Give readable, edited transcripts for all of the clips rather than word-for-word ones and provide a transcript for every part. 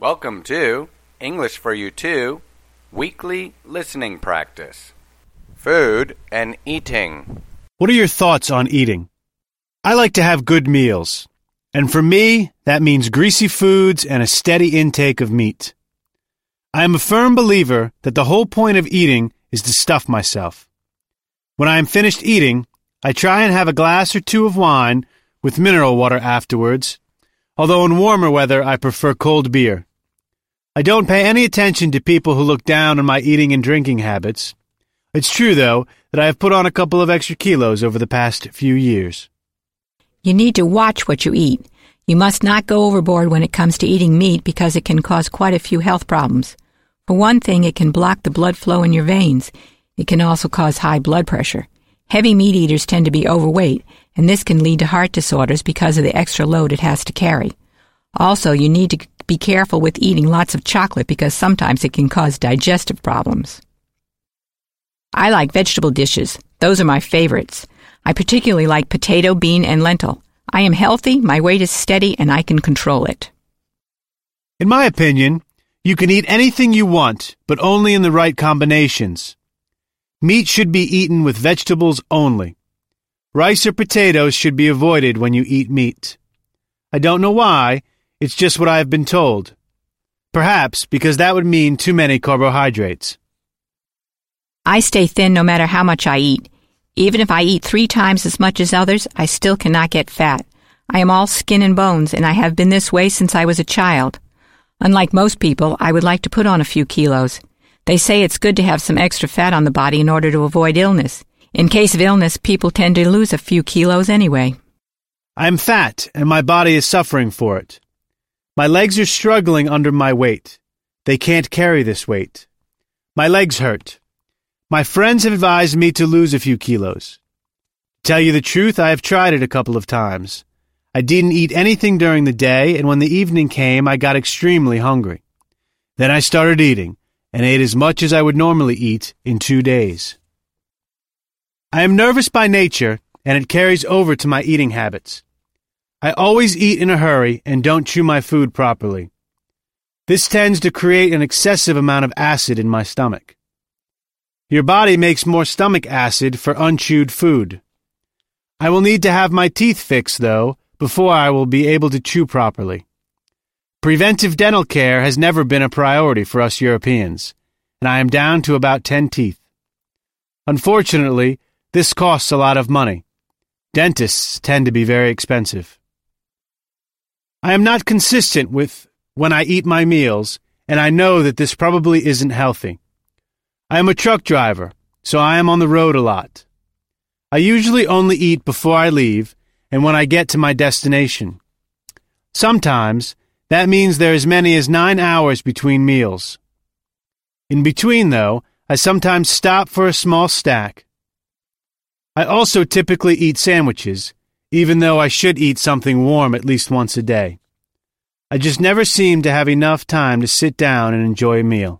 Welcome to English for You 2 Weekly Listening Practice. Food and eating. What are your thoughts on eating? I like to have good meals, and for me, that means greasy foods and a steady intake of meat. I am a firm believer that the whole point of eating is to stuff myself. When I am finished eating, I try and have a glass or two of wine with mineral water afterwards, although in warmer weather I prefer cold beer. I don't pay any attention to people who look down on my eating and drinking habits. It's true, though, that I have put on a couple of extra kilos over the past few years. You need to watch what you eat. You must not go overboard when it comes to eating meat because it can cause quite a few health problems. For one thing, it can block the blood flow in your veins. It can also cause high blood pressure. Heavy meat eaters tend to be overweight, and this can lead to heart disorders because of the extra load it has to carry. Also, you need to be careful with eating lots of chocolate because sometimes it can cause digestive problems. I like vegetable dishes. Those are my favorites. I particularly like potato, bean, and lentil. I am healthy, my weight is steady, and I can control it. In my opinion, you can eat anything you want, but only in the right combinations. Meat should be eaten with vegetables only. Rice or potatoes should be avoided when you eat meat. I don't know why, it's just what I have been told. Perhaps because that would mean too many carbohydrates. I stay thin no matter how much I eat. Even if I eat 3 times as much as others, I still cannot get fat. I am all skin and bones, and I have been this way since I was a child. Unlike most people, I would like to put on a few kilos. They say it's good to have some extra fat on the body in order to avoid illness. In case of illness, people tend to lose a few kilos anyway. I am fat, and my body is suffering for it. My legs are struggling under my weight. They can't carry this weight. My legs hurt. My friends have advised me to lose a few kilos. To tell you the truth, I have tried it a couple of times. I didn't eat anything during the day, and when the evening came, I got extremely hungry. Then I started eating, and ate as much as I would normally eat in 2 days. I am nervous by nature, and it carries over to my eating habits. I always eat in a hurry and don't chew my food properly. This tends to create an excessive amount of acid in my stomach. Your body makes more stomach acid for unchewed food. I will need to have my teeth fixed, though, before I will be able to chew properly. Preventive dental care has never been a priority for us Europeans, and I am down to about 10 teeth. Unfortunately, this costs a lot of money. Dentists tend to be very expensive. I am not consistent with when I eat my meals, and I know that this probably isn't healthy. I am a truck driver, so I am on the road a lot. I usually only eat before I leave and when I get to my destination. Sometimes, that means there are as many as 9 hours between meals. In between, though, I sometimes stop for a small snack. I also typically eat sandwiches, even though I should eat something warm at least once a day. I just never seem to have enough time to sit down and enjoy a meal.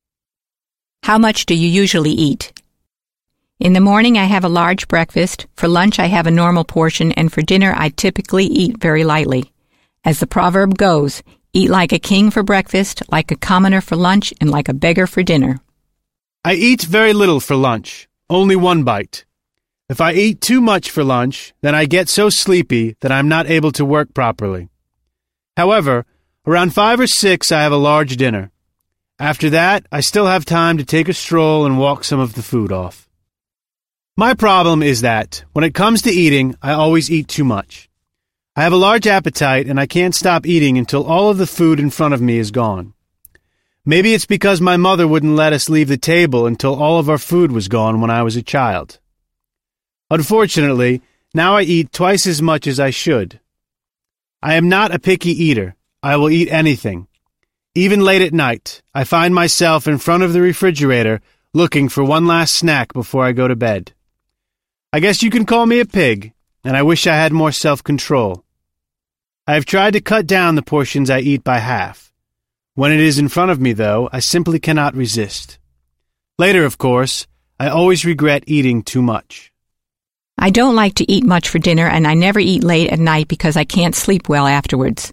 How much do you usually eat? In the morning, I have a large breakfast. For lunch, I have a normal portion, and for dinner, I typically eat very lightly. As the proverb goes, eat like a king for breakfast, like a commoner for lunch, and like a beggar for dinner. I eat very little for lunch, only 1 bite. If I eat too much for lunch, then I get so sleepy that I'm not able to work properly. However, around 5 or 6, I have a large dinner. After that, I still have time to take a stroll and walk some of the food off. My problem is that, when it comes to eating, I always eat too much. I have a large appetite, and I can't stop eating until all of the food in front of me is gone. Maybe it's because my mother wouldn't let us leave the table until all of our food was gone when I was a child. Unfortunately, now I eat twice as much as I should. I am not a picky eater. I will eat anything. Even late at night, I find myself in front of the refrigerator looking for one last snack before I go to bed. I guess you can call me a pig, and I wish I had more self-control. I have tried to cut down the portions I eat by half. When it is in front of me, though, I simply cannot resist. Later, of course, I always regret eating too much. I don't like to eat much for dinner, and I never eat late at night because I can't sleep well afterwards.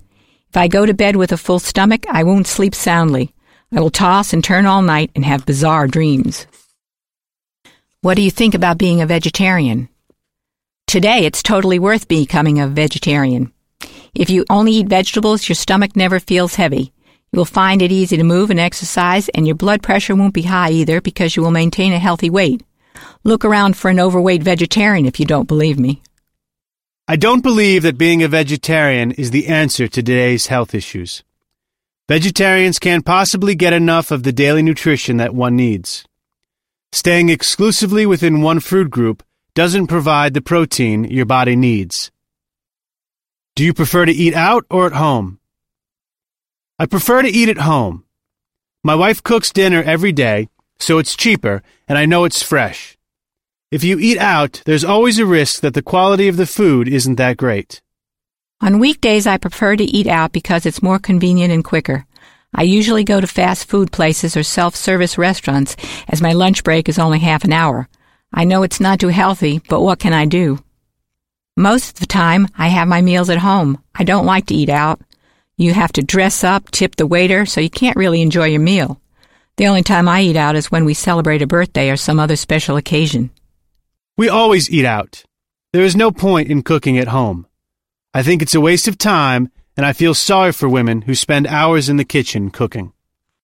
If I go to bed with a full stomach, I won't sleep soundly. I will toss and turn all night and have bizarre dreams. What do you think about being a vegetarian? Today, it's totally worth becoming a vegetarian. If you only eat vegetables, your stomach never feels heavy. You will find it easy to move and exercise, and your blood pressure won't be high either because you will maintain a healthy weight. Look around for an overweight vegetarian if you don't believe me. I don't believe that being a vegetarian is the answer to today's health issues. Vegetarians can't possibly get enough of the daily nutrition that one needs. Staying exclusively within one food group doesn't provide the protein your body needs. Do you prefer to eat out or at home? I prefer to eat at home. My wife cooks dinner every day, so it's cheaper, and I know it's fresh. If you eat out, there's always a risk that the quality of the food isn't that great. On weekdays, I prefer to eat out because it's more convenient and quicker. I usually go to fast food places or self-service restaurants, as my lunch break is only half an hour. I know it's not too healthy, but what can I do? Most of the time, I have my meals at home. I don't like to eat out. You have to dress up, tip the waiter, so you can't really enjoy your meal. The only time I eat out is when we celebrate a birthday or some other special occasion. We always eat out. There is no point in cooking at home. I think it's a waste of time, and I feel sorry for women who spend hours in the kitchen cooking.